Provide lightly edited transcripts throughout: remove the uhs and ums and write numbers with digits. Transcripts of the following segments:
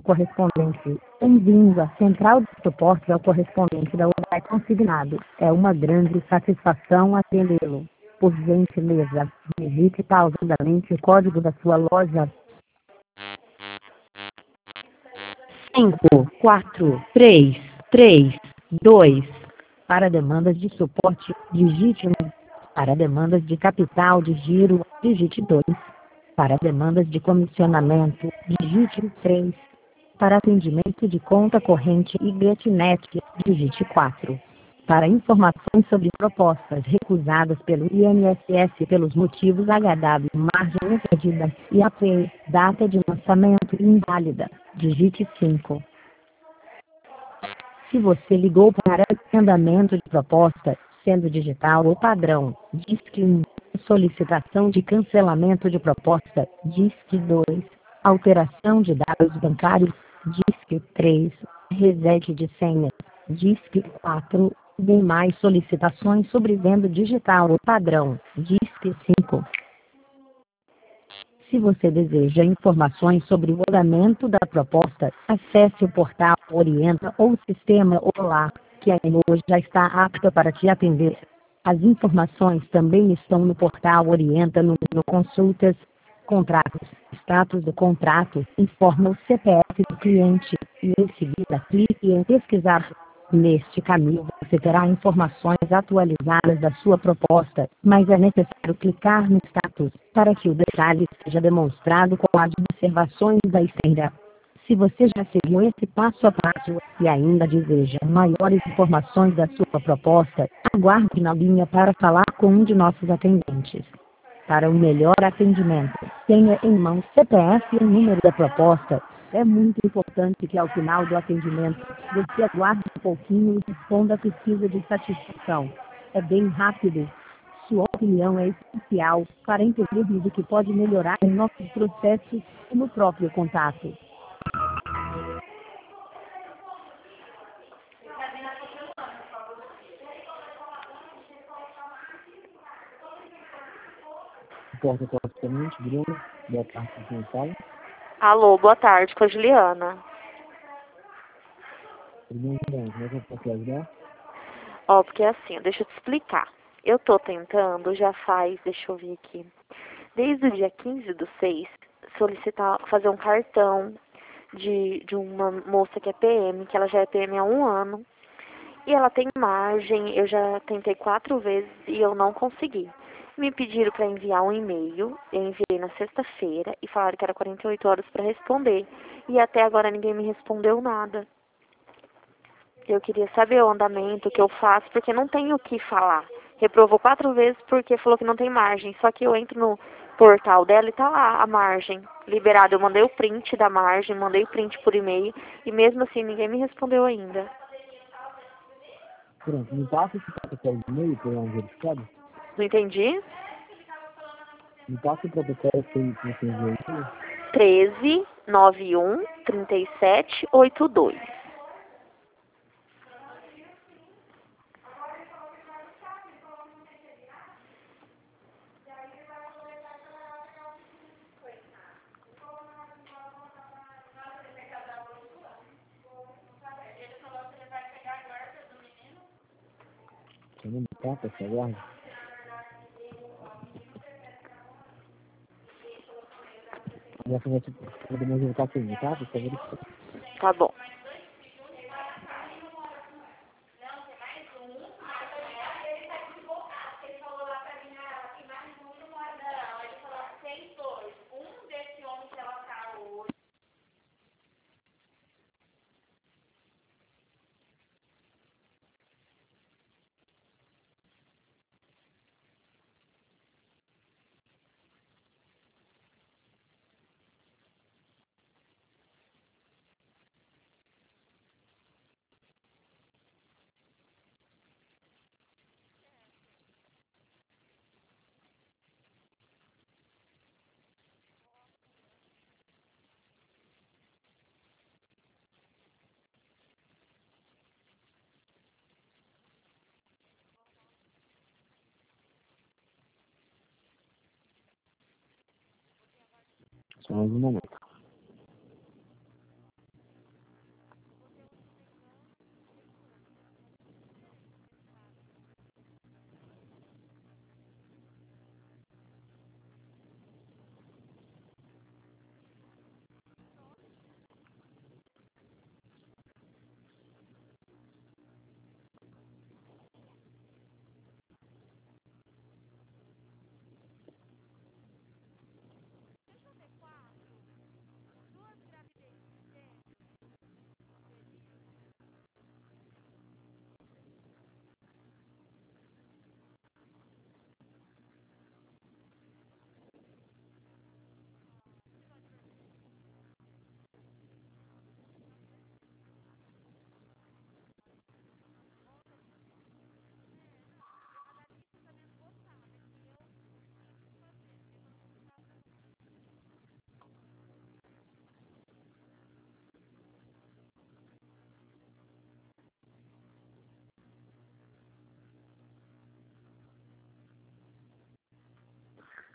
correspondente. Bem-vindo à central de suporte ao correspondente da UDAI consignado. É uma grande satisfação atendê-lo. Por gentileza, digite pausadamente o código da sua loja. 5, 4, 3, 3, 2. Para demandas de suporte, digite 1. Para demandas de capital de giro, digite 2. Para demandas de comissionamento, digite 3. Para atendimento de conta corrente e GetNet, digite 4. Para informações sobre propostas recusadas pelo INSS pelos motivos HW, margem excedida, IAP, data de lançamento inválida, digite 5. Se você ligou para andamento de proposta, sendo digital ou padrão, disque 1. Solicitação de cancelamento de proposta, disque 2. Alteração de dados bancários, disque 3. Reset de senha, disque 4. Demais solicitações sobre venda digital ou padrão, disque 5. Se você deseja informações sobre o andamento da proposta, acesse o portal Orienta ou o sistema Olá, que a Elo já está apta para te atender. As informações também estão no portal Orienta no Consultas, Contratos, Status do contrato, informa o CPF do cliente, e em seguida clique em Pesquisar. Neste caminho você terá informações atualizadas da sua proposta, mas é necessário clicar no status, para que o detalhe seja demonstrado com as observações da esteira. Se você já seguiu esse passo a passo, e ainda deseja maiores informações da sua proposta, aguarde na linha para falar com um de nossos atendentes. Para um melhor atendimento, tenha em mãos CPF e o número da proposta. É muito importante que ao final do atendimento, você aguarde um pouquinho e responda a pesquisa de satisfação. É bem rápido. Sua opinião é essencial para entendermos o que pode melhorar em nossos processos e no próprio contato. Porta corretamente, Bruno. Boa tarde, quem fala? Alô, boa tarde, com a Juliana. Primeiro, como é que eu posso ajudar? Ó, porque assim, deixa eu te explicar. Eu tô tentando, já faz, deixa eu ver aqui, desde o dia 15/6, solicitar, fazer um cartão de uma moça que é PM, que ela já é PM há 1 ano, e ela tem margem, eu já tentei 4 vezes e eu não consegui. Me pediram para enviar um e-mail, eu enviei na sexta-feira e falaram que era 48 horas para responder. E até agora ninguém me respondeu nada. Eu queria saber o andamento que eu faço, porque não tenho o que falar. Reprovou 4 vezes porque falou que não tem margem. Só que eu entro no portal dela e tá lá a margem liberada. Eu mandei o print da margem, mandei o print por e-mail e mesmo assim ninguém me respondeu ainda. Pronto, me passa esse protocolo de e-mail para eu verificado. Não entendi? Me passa o protocolo que você enviou aí. 13913782. Você não me passa, você aguarda? Você vai poder me voltar aqui, tá? Por favor. Tá bom. Só mais um momento.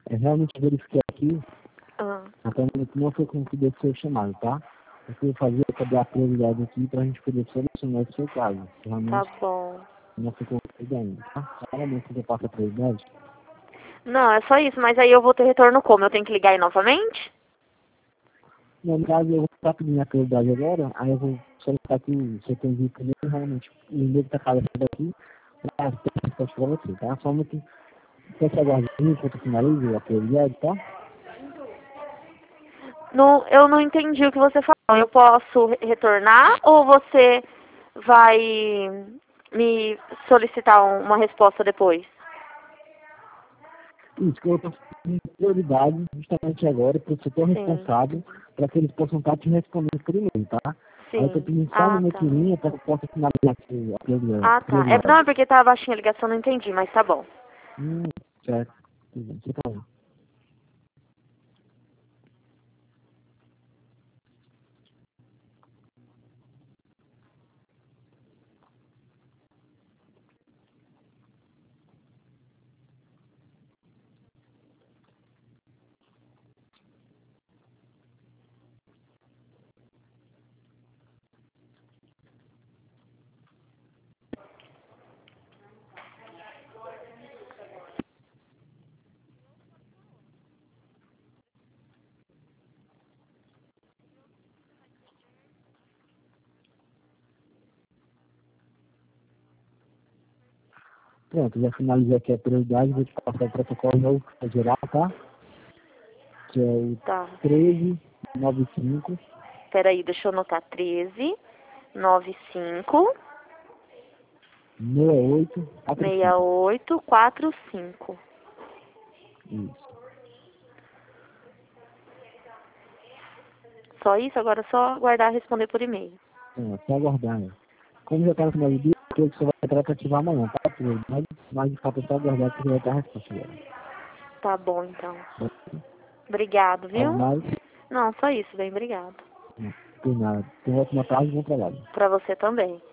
Eu realmente verifiquei aqui, Ah, até o momento não foi concluído o seu chamado, tá? Eu fui fazer para dar prioridade aqui para a gente poder solucionar esse seu caso. tá Realmente bom. não foi concluído ainda, tá? Realmente você passa a prioridade. Não, é só isso, mas aí eu vou ter retorno como? Eu tenho que ligar aí novamente? Na verdade, eu vou estar pedindo a prioridade agora, aí eu vou solicitar que você tem visto primeiro, realmente, o e-mail que está cadastrado aqui, para ter a resposta para você, tá? Só muito, você aguarda enquanto eu finalizo a prioridade, tá? Não, eu não entendi o que você falou. Eu posso retornar ou você vai me solicitar uma resposta depois? Isso, que eu estou pedindo prioridade justamente agora para o setor Sim, responsável, para que eles possam estar te respondendo por e-mail, tá? Aí eu estou sim. pedindo só um Ah, minuto tá. em linha para que eu possa finalizar aqui a prioridade. Ah, tá. É, não, é porque tava baixinha a ligação, não entendi, mas tá bom. Certo. Tudo bem, você tá bom. Pronto, já finalizei aqui a prioridade, vou te passar o protocolo novo para geral, tá? Que é o Tá. 1395 Peraí, deixa eu anotar. 13, 95, 6845. 68, 45. Isso. Só isso? Agora é só aguardar responder por e-mail. Só aguardar, né? Como já está no final do dia, eu creio que você vai entrar para ativar amanhã, tá? Prioridade, mas de fato é só aguardar que você vai ter a resposta agora. Tá bom, então. Bom, Obrigado, algo viu? mais? Não, só isso, bem, obrigado. Não, por nada. Tenha uma ótima tarde e bom trabalho. Pra você também.